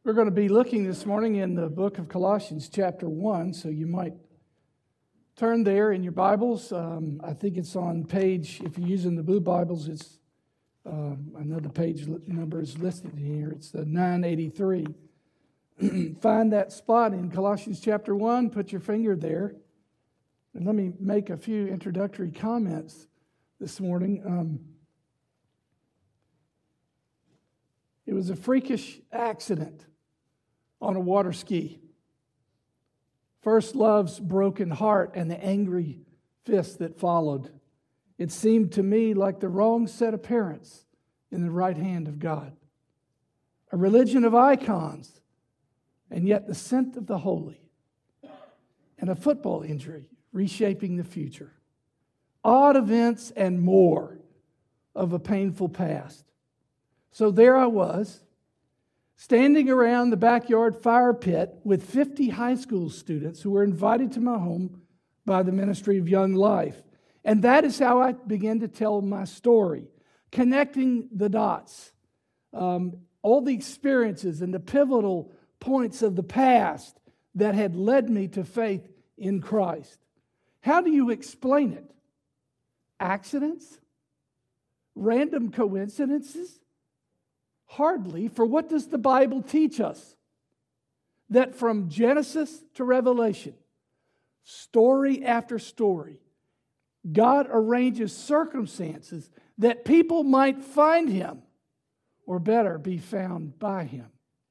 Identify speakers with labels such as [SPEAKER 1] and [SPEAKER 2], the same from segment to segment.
[SPEAKER 1] We're going to be looking this morning in the book of Colossians chapter 1, so you might turn there in your Bibles. I think it's on page, if you're using the blue Bibles, it's, I know the page number is listed here, it's the 983. Find that spot in Colossians chapter 1, put your finger there, and let me make a few introductory comments this morning. It was a freakish accident on a water ski. First love's broken heart and the angry fist that followed. It seemed to me like the wrong set of parents in the right hand of God. A religion of icons, and yet the scent of the holy. And a football injury reshaping the future. Odd events and more of a painful past. So there I was, standing around the backyard fire pit with 50 high school students who were invited to my home by the Ministry of Young Life. And that is how I began to tell my story, connecting the dots, all the experiences and the pivotal points of the past that had led me to faith in Christ. How do you explain it? Accidents? Random coincidences? Hardly, for what does the Bible teach us? That from Genesis to Revelation, story after story, God arranges circumstances that people might find Him, or better, be found by Him.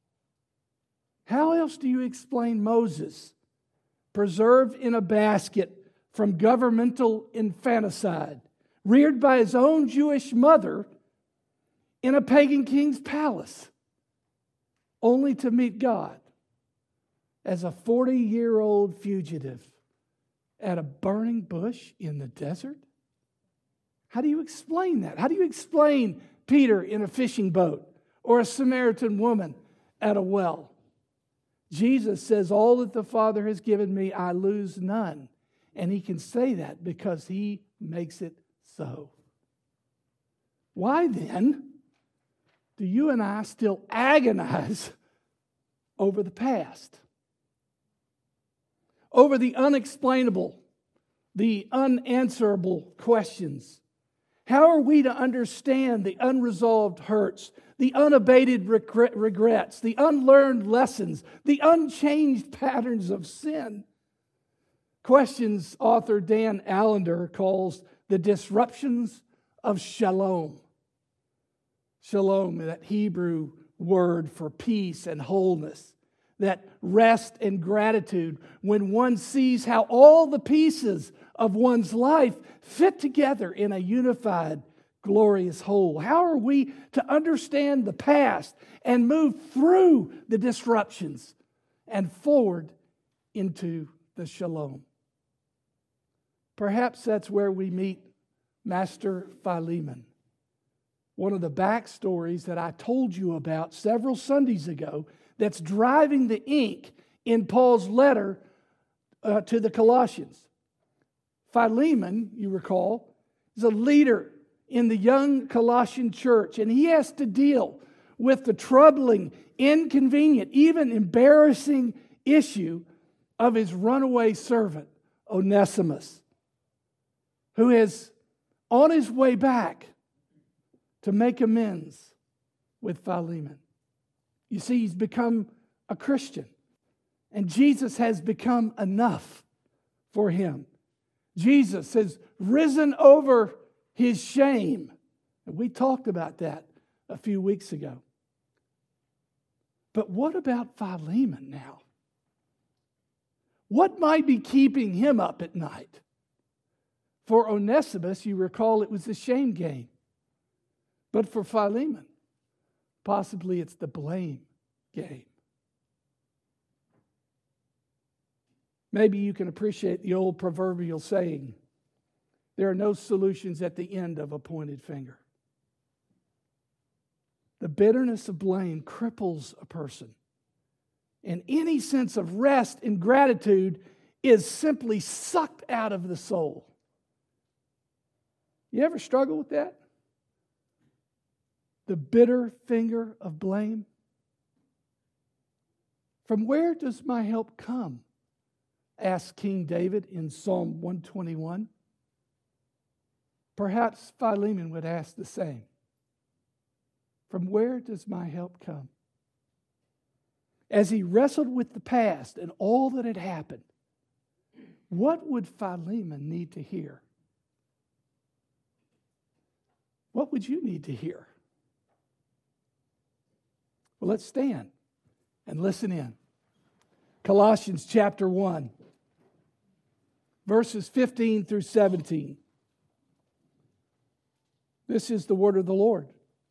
[SPEAKER 1] How else do you explain Moses, preserved in a basket from governmental infanticide, reared by his own Jewish mother in a pagan king's palace, only to meet God as a 40-year-old fugitive at a burning bush in the desert? How do you explain that? How do you explain Peter in a fishing boat or a Samaritan woman at a well? Jesus says, all that the Father has given me, I lose none. And He can say that because He makes it so. Why then do you and I still agonize over the past? Over the unexplainable, the unanswerable questions? How are we to understand the unresolved hurts, the unabated regrets, the unlearned lessons, the unchanged patterns of sin? Questions author Dan Allender calls the disruptions of shalom. Shalom, that Hebrew word for peace and wholeness, that rest and gratitude when one sees how all the pieces of one's life fit together in a unified, glorious whole. How are we to understand the past and move through the disruptions and forward into the shalom? Perhaps that's where we meet Master Philemon. One of the backstories that I told you about several Sundays ago that's driving the ink in Paul's letter to the Colossians. Philemon, you recall, is a leader in the young Colossian church, and he has to deal with the troubling, inconvenient, even embarrassing issue of his runaway servant, Onesimus, who is on his way back to make amends with Philemon. You see, he's become a Christian, and Jesus has become enough for him. Jesus has risen over his shame, and we talked about that a few weeks ago. But what about Philemon now? What might be keeping him up at night? For Onesimus, you recall, it was the shame game. But for Philemon, possibly it's the blame game. Maybe you can appreciate the old proverbial saying, there are no solutions at the end of a pointed finger. The bitterness of blame cripples a person. And any sense of rest and gratitude is simply sucked out of the soul. You ever struggle with that? The bitter finger of blame? From where does my help come? Asked King David in Psalm 121. Perhaps Philemon would ask the same. From where does my help come? As he wrestled with the past and all that had happened, what would Philemon need to hear? What would you need to hear? Well, let's stand and listen in. Colossians chapter 1, verses 15 through 17. This is the word of the Lord.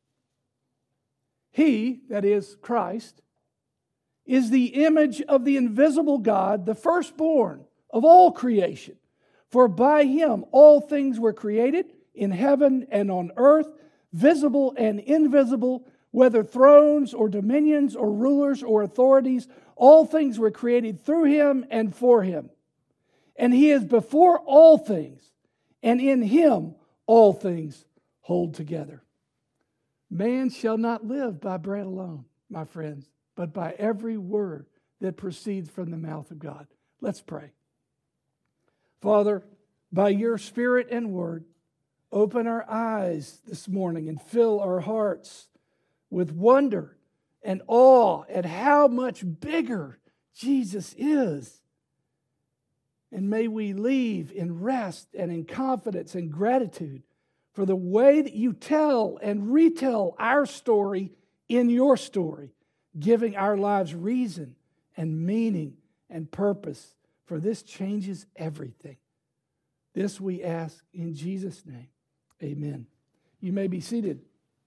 [SPEAKER 1] He, that is Christ, is the image of the invisible God, the firstborn of all creation. For by him all things were created, in heaven and on earth, visible and invisible, whether thrones or dominions or rulers or authorities, all things were created through him and for him. And he is before all things, and in him all things hold together. Man shall not live by bread alone, my friends, but by every word that proceeds from the mouth of God. Let's pray. Father, by your Spirit and word, open our eyes this morning and fill our hearts with wonder and awe at how much bigger Jesus is. And may we leave in rest and in confidence and gratitude for the way that you tell and retell our story in your story, giving our lives reason and meaning and purpose, for this changes everything. This we ask in Jesus' name. Amen. You may be seated.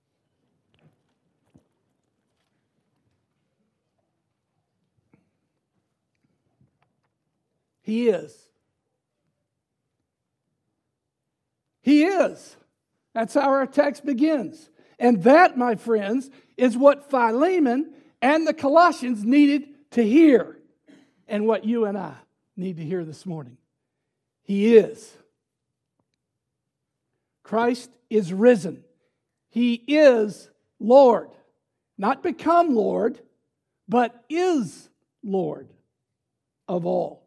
[SPEAKER 1] He is. He is. That's how our text begins. And that, my friends, is what Philemon and the Colossians needed to hear, and what you and I need to hear this morning. He is. Christ is risen. He is Lord. Not become Lord, but is Lord of all.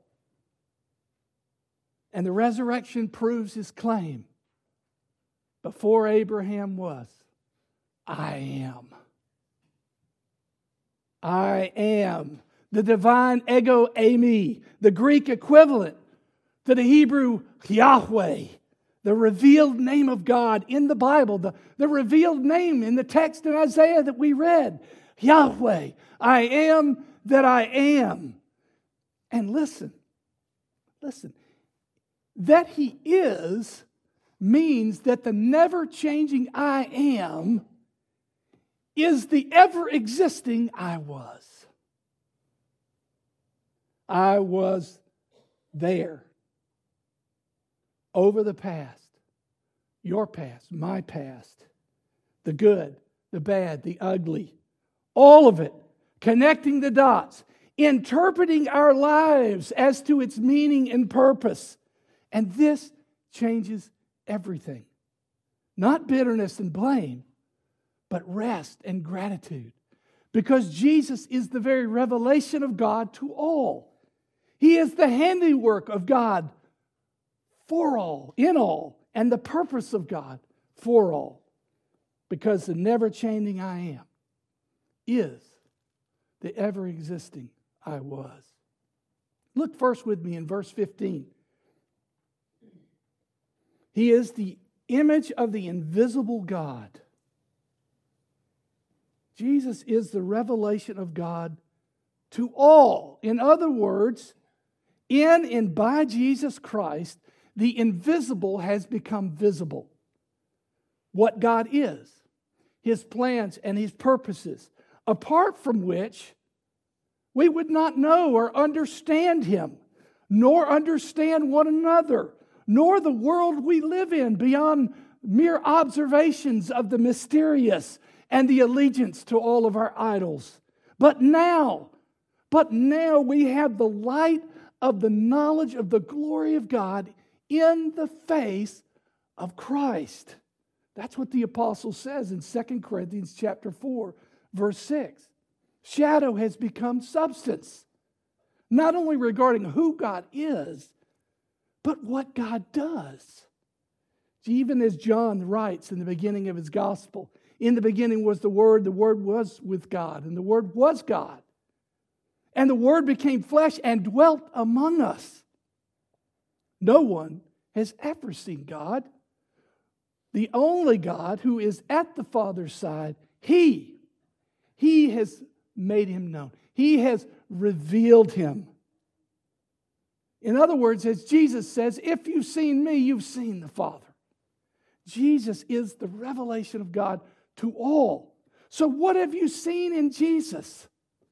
[SPEAKER 1] And the resurrection proves his claim. Before Abraham was, I am. I am. The divine ego eimi, the Greek equivalent to the Hebrew Yahweh, the revealed name of God in the Bible, the revealed name in the text in Isaiah that we read. Yahweh, I am that I am. And listen, that he is means that the never-changing I am is the ever-existing I was. I was there. Over the past, your past, my past, the good, the bad, the ugly, all of it, connecting the dots, interpreting our lives as to its meaning and purpose. And this changes everything. Not bitterness and blame, but rest and gratitude. Because Jesus is the very revelation of God to all. He is the handiwork of God for all, in all, and the purpose of God for all. Because the never-changing I am is the ever-existing I was. Look first with me in verse 15. He is the image of the invisible God. Jesus is the revelation of God to all. In other words, in and by Jesus Christ, the invisible has become visible. What God is, his plans and his purposes, apart from which we would not know or understand him, nor understand one another, nor the world we live in beyond mere observations of the mysterious and the allegiance to all of our idols. But now we have the light of the knowledge of the glory of God in the face of Christ. That's what the apostle says in 2 Corinthians chapter 4, verse 6. Shadow has become substance, not only regarding who God is, but what God does. Even as John writes in the beginning of his gospel, in the beginning was the Word was with God, and the Word was God. And the Word became flesh and dwelt among us. No one has ever seen God. The only God who is at the Father's side, He has made Him known. He has revealed Him. In other words, as Jesus says, if you've seen me, you've seen the Father. Jesus is the revelation of God to all. So what have you seen in Jesus?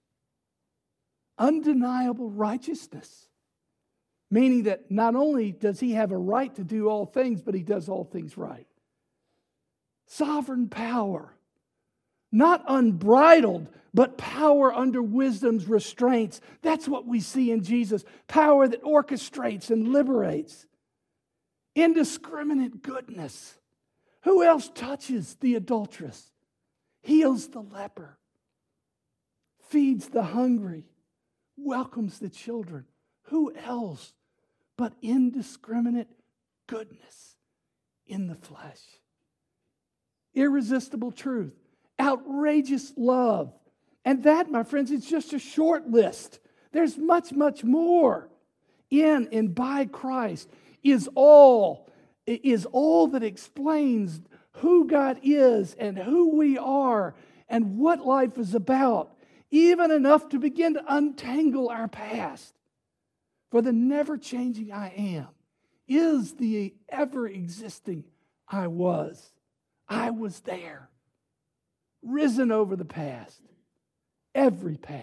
[SPEAKER 1] Undeniable righteousness. Meaning that not only does He have a right to do all things, but He does all things right. Sovereign power. Not unbridled, but power under wisdom's restraints. That's what we see in Jesus. Power that orchestrates and liberates. Indiscriminate goodness. Who else touches the adulteress? Heals the leper. Feeds the hungry. Welcomes the children. Who else but indiscriminate goodness in the flesh? Irresistible truth. Outrageous love. And that, my friends, is just a short list. There's much, much more. In and by Christ is all that explains who God is and who we are and what life is about, even enough to begin to untangle our past. For the never-changing I am is the ever-existing I was. I was there, risen over the past, every past.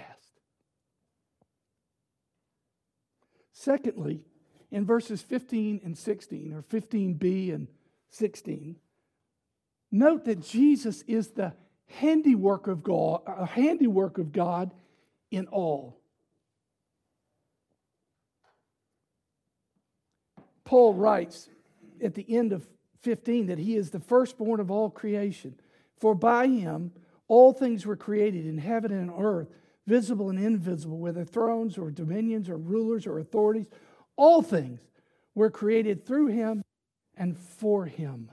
[SPEAKER 1] Secondly, in verses 15 and 16, or 15b and 16, note that Jesus is the handiwork of God in all. Paul writes at the end of 15 that He is the firstborn of all creation. For by Him all things were created in heaven and on earth, visible and invisible, whether thrones or dominions or rulers or authorities. All things were created through Him and for Him.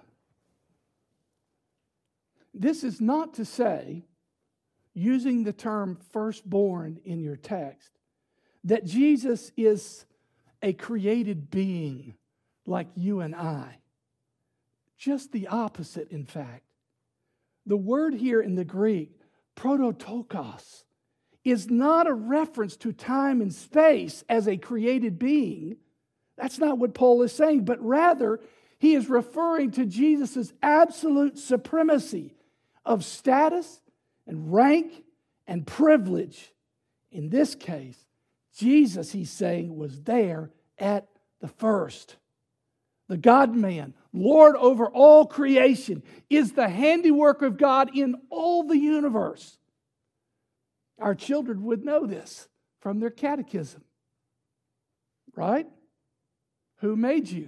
[SPEAKER 1] This is not to say, using the term firstborn in your text, that Jesus is a created being like you and I. Just the opposite, in fact. The word here in the Greek, prototokos, is not a reference to time and space as a created being. That's not what Paul is saying, but rather he is referring to Jesus' absolute supremacy of status and rank and privilege. In this case, Jesus, he's saying, was there at the first. The God-man, Lord over all creation, is the handiwork of God in all the universe. Our children would know this from their catechism. Right? Who made you?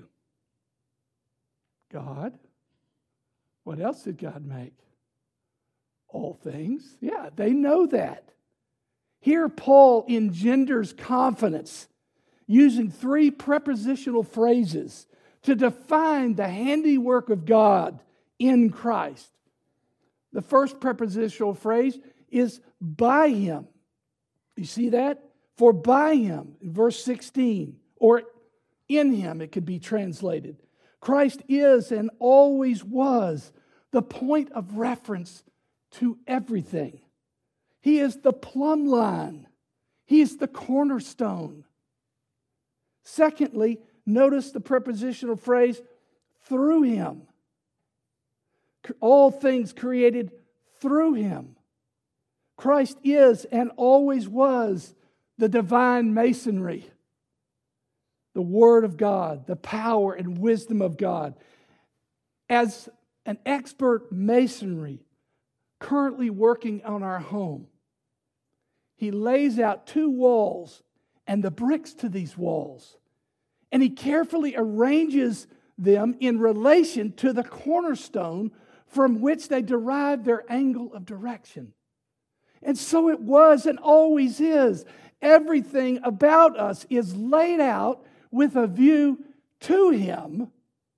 [SPEAKER 1] God. What else did God make? All things. Yeah, they know that. Here Paul engenders confidence using three prepositional phrases to define the handiwork of God in Christ. The first prepositional phrase is by Him. You see that? For by Him, in verse 16, or in Him it could be translated. Christ is and always was the point of reference to everything. He is the plumb line. He is the cornerstone. Secondly, notice the prepositional phrase, through Him. All things created through Him. Christ is and always was the divine masonry, the Word of God, the power and wisdom of God. As an expert masonry currently working on our home, he lays out two walls and the bricks to these walls. And he carefully arranges them in relation to the cornerstone from which they derive their angle of direction. And so it was and always is. Everything about us is laid out with a view to Him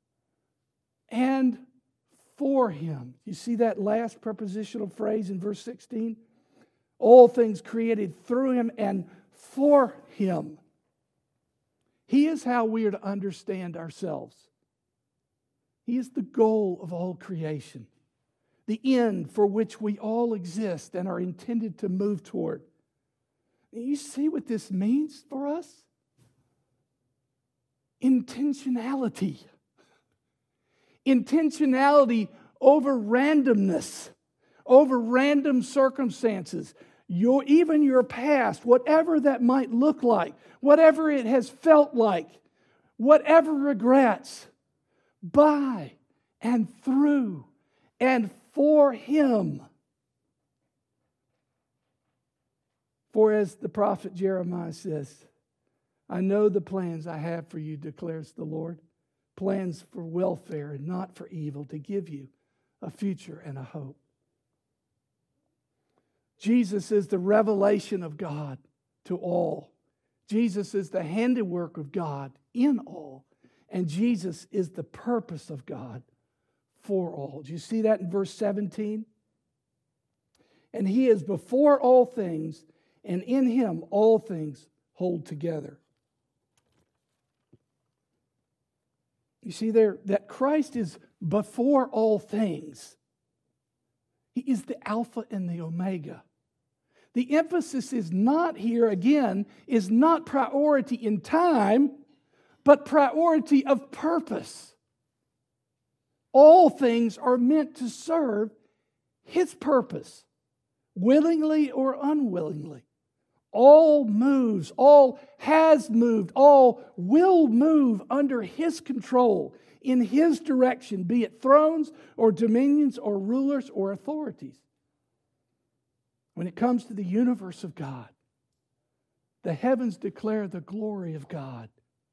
[SPEAKER 1] and for Him. You see that last prepositional phrase in verse 16? All things created through Him and for Him. He is how we are to understand ourselves. He is the goal of all creation, the end for which we all exist and are intended to move toward. You see what this means for us? Intentionality. Intentionality over randomness, over random circumstances. Even your past, whatever that might look like, whatever it has felt like, whatever regrets, by and through and for Him. For as the prophet Jeremiah says, I know the plans I have for you, declares the Lord, plans for welfare and not for evil, to give you a future and a hope. Jesus is the revelation of God to all. Jesus is the handiwork of God in all. And Jesus is the purpose of God for all. Do you see that in verse 17? And He is before all things, and in Him all things hold together. You see there that Christ is before all things. He is the Alpha and the Omega. The emphasis is not here, again, is not priority in time, but priority of purpose. All things are meant to serve His purpose, willingly or unwillingly. All moves, all has moved, all will move under His control, in His direction, be it thrones or dominions or rulers or authorities. When it comes to the universe of God, the heavens declare the glory of God.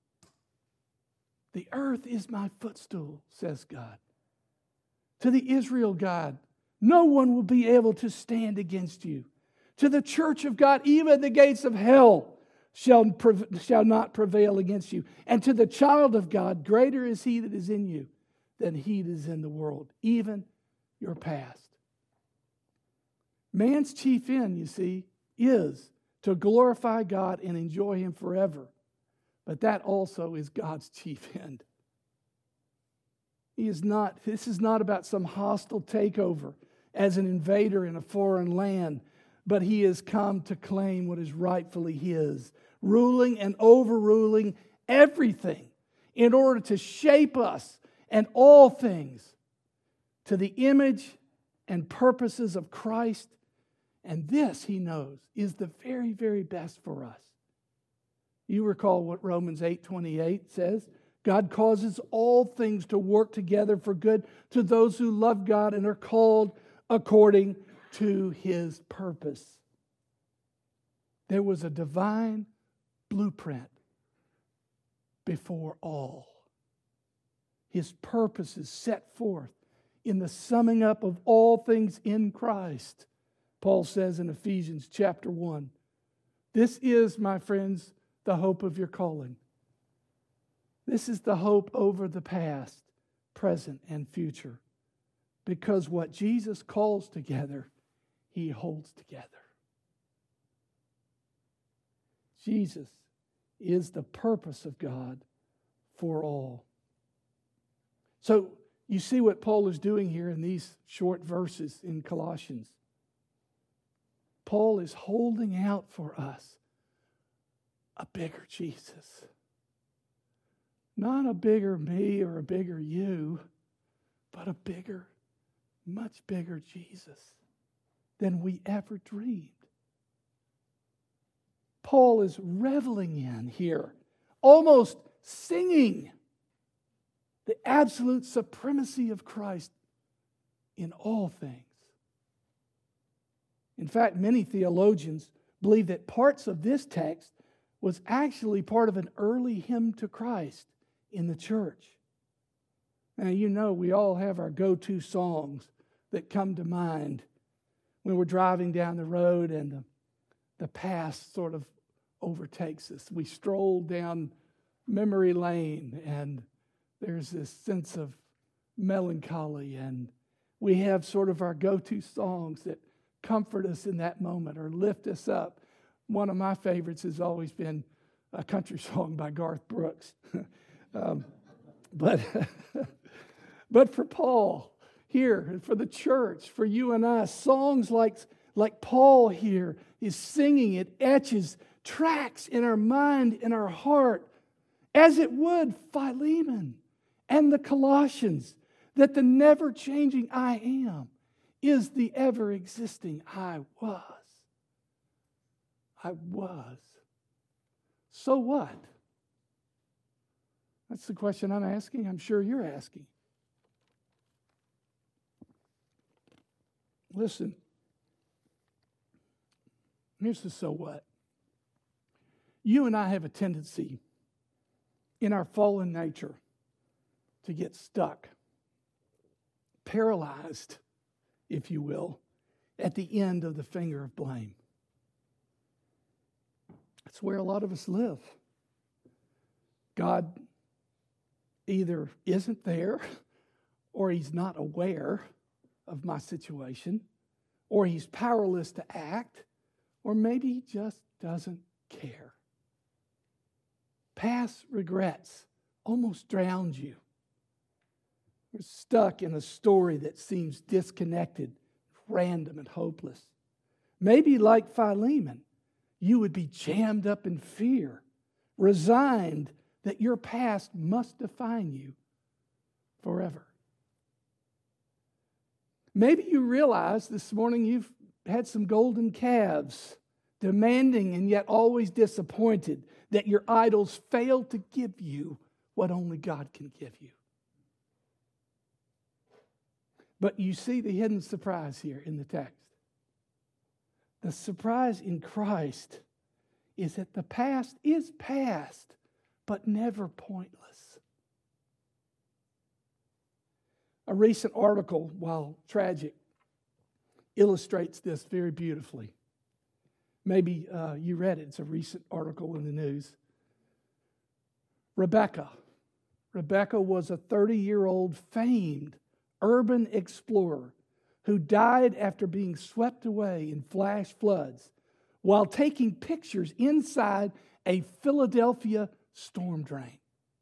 [SPEAKER 1] The earth is my footstool, says God. To the Israel God, no one will be able to stand against you. To the church of God, even the gates of hell shall not prevail against you. And to the child of God, greater is He that is in you than he that is in the world, even your past. Man's chief end, you see, is to glorify God and enjoy Him forever. But that also is God's chief end. This is not about some hostile takeover as an invader in a foreign land, but He has come to claim what is rightfully His, ruling and overruling everything in order to shape us and all things to the image and purposes of Christ. And this, He knows, is the very, very best for us. You recall what Romans 8:28 says. God causes all things to work together for good to those who love God and are called according to His purpose. There was a divine blueprint before all. His purpose is set forth in the summing up of all things in Christ. Paul says in Ephesians chapter 1, this is, my friends, the hope of your calling. This is the hope over the past, present, and future. Because what Jesus calls together, He holds together. Jesus is the purpose of God for all. So you see what Paul is doing here in these short verses in Colossians. Paul is holding out for us a bigger Jesus. Not a bigger me or a bigger you, but a bigger, much bigger Jesus than we ever dreamed. Paul is reveling in here, almost singing the absolute supremacy of Christ in all things. In fact, many theologians believe that parts of this text was actually part of an early hymn to Christ in the church. Now, you know, we all have our go-to songs that come to mind when we're driving down the road and the past sort of overtakes us. We stroll down memory lane and there's this sense of melancholy, and we have sort of our go-to songs that comfort us in that moment or lift us up. One of my favorites has always been a country song by Garth Brooks. But for Paul here, and for the church, for you and us, songs like Paul here is singing, it etches tracks in our mind, in our heart, as it would Philemon and the Colossians, that the never-changing I am is the ever-existing I was. I was. So what? That's the question I'm asking. I'm sure you're asking. Listen, here's the so what. You and I have a tendency in our fallen nature to get stuck, paralyzed, if you will, at the end of the finger of blame. That's where a lot of us live. God either isn't there, or He's not aware of my situation, or He's powerless to act, or maybe He just doesn't care. Past regrets almost drowned you. You're stuck in a story that seems disconnected, random, and hopeless. Maybe like Philemon, you would be jammed up in fear, resigned that your past must define you forever. Maybe you realize this morning you've had some golden calves, demanding and yet always disappointed that your idols fail to give you what only God can give you. But you see the hidden surprise here in the text. The surprise in Christ is that the past is past, but never pointless. A recent article, while tragic, illustrates this very beautifully. Maybe you read it. It's a recent article in the news. Rebecca was a 30-year-old famed urban explorer who died after being swept away in flash floods while taking pictures inside a Philadelphia storm drain.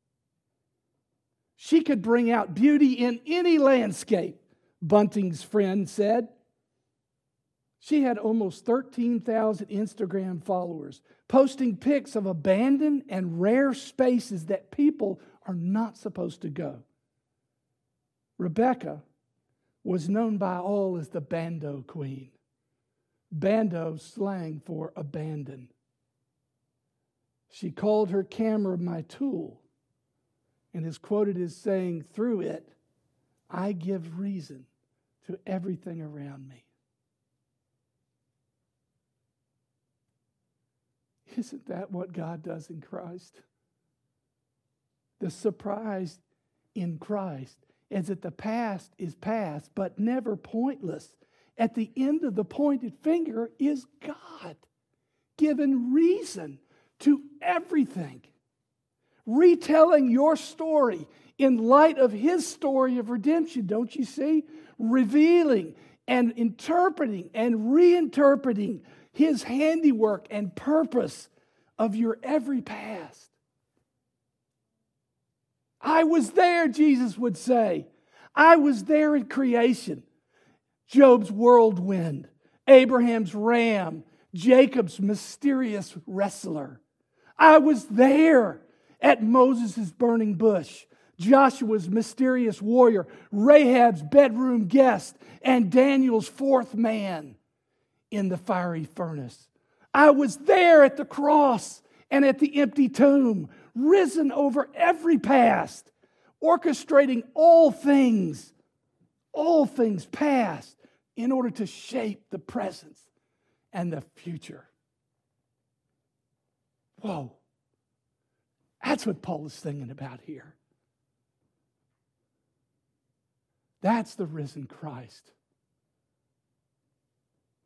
[SPEAKER 1] She could bring out beauty in any landscape, Bunting's friend said. She had almost 13,000 Instagram followers, posting pics of abandoned and rare spaces that people are not supposed to go. Rebecca was known by all as the Bando Queen. Bando slang for abandon. She called her camera my tool and is quoted as saying, "Through it, I give reason to everything around me." Isn't that what God does in Christ? The surprise in Christ is that the past is past, but never pointless. At the end of the pointed finger is God, given reason to everything. Retelling your story in light of His story of redemption, don't you see? Revealing and interpreting and reinterpreting His handiwork and purpose of your every past. I was there, Jesus would say. I was there in creation. Job's whirlwind, Abraham's ram, Jacob's mysterious wrestler. I was there at Moses' burning bush, Joshua's mysterious warrior, Rahab's bedroom guest, and Daniel's fourth man in the fiery furnace. I was there at the cross and at the empty tomb, risen over every past, orchestrating all things past, in order to shape the present and the future. Whoa. That's what Paul is singing about here. That's the risen Christ.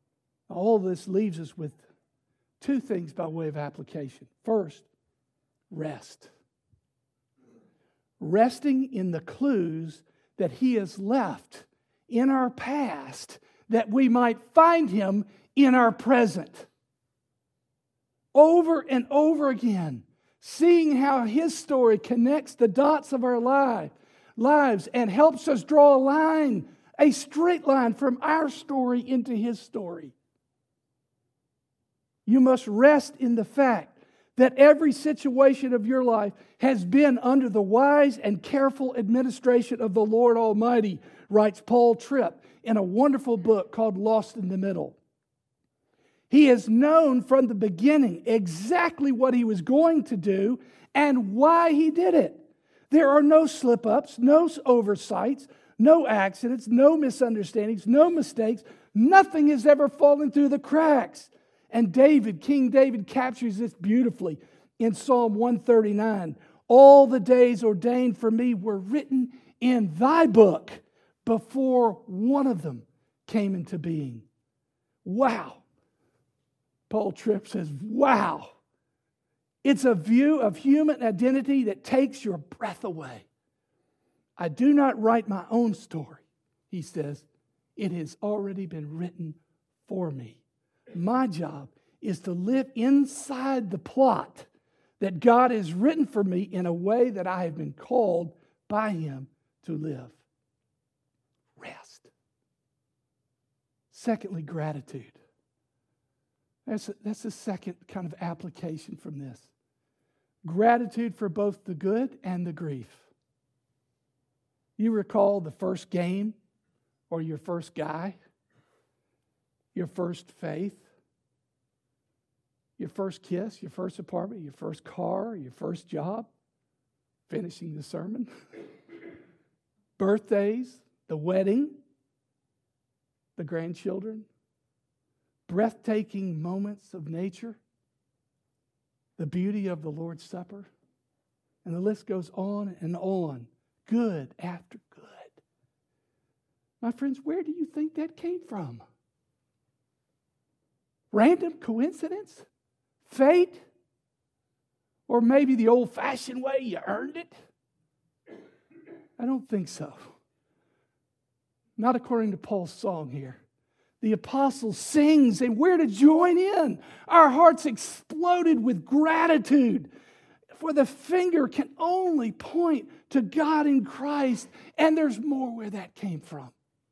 [SPEAKER 1] All this leaves us with two things by way of application. First, rest. Resting in the clues that He has left in our past that we might find Him in our present. Over and over again, seeing how His story connects the dots of our lives and helps us draw a line, a straight line from our story into His story. You must rest in the fact that every situation of your life has been under the wise and careful administration of the Lord Almighty, writes Paul Tripp in a wonderful book called Lost in the Middle. He has known from the beginning exactly what He was going to do and why He did it. There are no slip-ups, no oversights, no accidents, no misunderstandings, no mistakes. Nothing has ever fallen through the cracks. And King David captures this beautifully in Psalm 139. All the days ordained for me were written in Thy book before one of them came into being. Wow. Paul Tripp says, wow. It's a view of human identity that takes your breath away. I do not write my own story, he says. It has already been written for me. My job is to live inside the plot that God has written for me in a way that I have been called by Him to live. Rest. Secondly, gratitude. That's the second kind of application from this. Gratitude for both the good and the grief. You recall the first game or your first guy, your first faith, your first kiss, your first apartment, your first car, your first job, finishing the sermon, birthdays, the wedding, the grandchildren, breathtaking moments of nature, the beauty of the Lord's Supper, and the list goes on and on, good after good. My friends, where do you think that came from? Random coincidence? Fate? Or maybe the old-fashioned way you earned it? I don't think so. Not according to Paul's song here. The apostle sings and we're to join in. Our hearts exploded with gratitude. For the finger can only point to God in Christ, and there's more where that came from.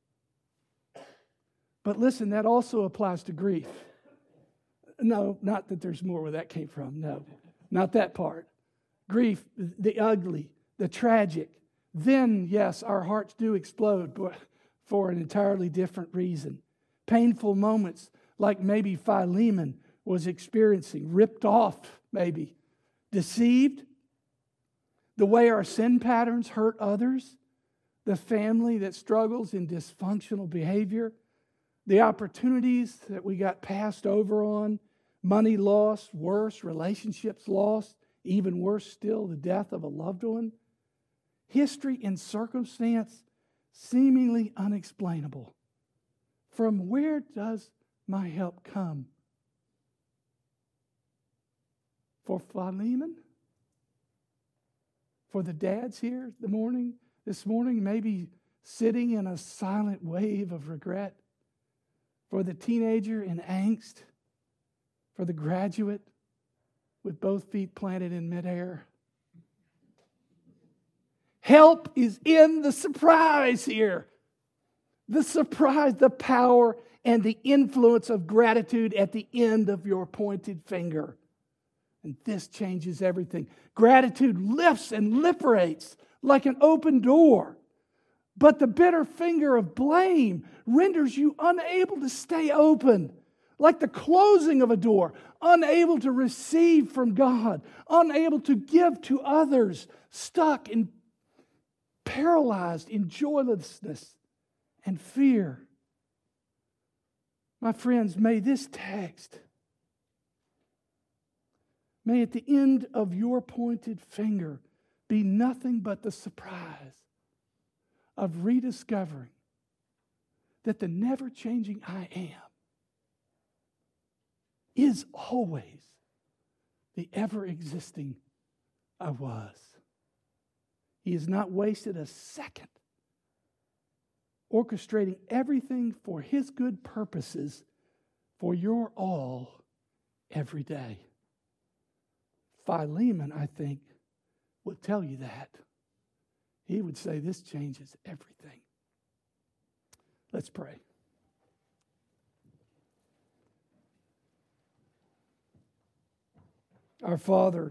[SPEAKER 1] But listen, that also applies to grief. No, not that there's more where that came from. No, not that part. Grief, the ugly, the tragic. Then, yes, our hearts do explode, but for an entirely different reason. Painful moments like maybe Philemon was experiencing, ripped off maybe, deceived, the way our sin patterns hurt others, the family that struggles in dysfunctional behavior, the opportunities that we got passed over on, money lost, worse, relationships lost, even worse still, the death of a loved one. History and circumstance seemingly unexplainable. From where does my help come? For Philemon? For the dads here this morning, maybe sitting in a silent wave of regret? For the teenager in angst? For the graduate with both feet planted in midair? Help is in the surprise here. The surprise, the power, and the influence of gratitude at the end of your pointed finger. And this changes everything. Gratitude lifts and liberates like an open door. But the bitter finger of blame renders you unable to stay open, like the closing of a door, unable to receive from God, unable to give to others, stuck and paralyzed in joylessness and fear. My friends, may this text, may at the end of your pointed finger be nothing but the surprise of rediscovering that the never-changing I am is always the ever-existing I was. He has not wasted a second orchestrating everything for His good purposes for your all every day. Philemon, I think, would tell you that. He would say this changes everything. Let's pray. Our Father,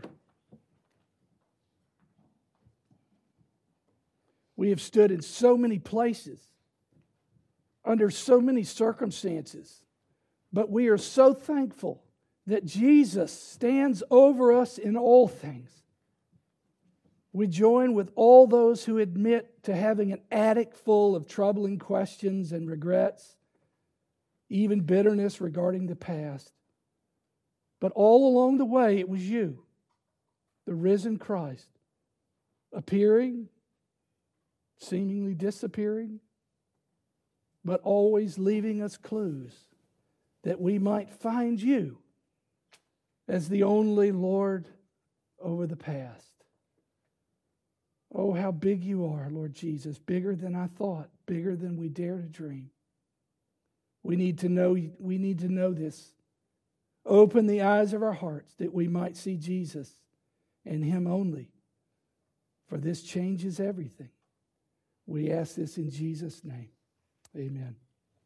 [SPEAKER 1] we have stood in so many places, under so many circumstances, but we are so thankful that Jesus stands over us in all things. We join with all those who admit to having an attic full of troubling questions and regrets, even bitterness regarding the past. But all along the way, it was you, the risen Christ, appearing, seemingly disappearing, but always leaving us clues that we might find you as the only Lord over the past. Oh, how big you are, Lord Jesus, bigger than I thought, bigger than we dare to dream. We need to know this. Open the eyes of our hearts that we might see Jesus and Him only. For this changes everything. We ask this in Jesus' name. Amen.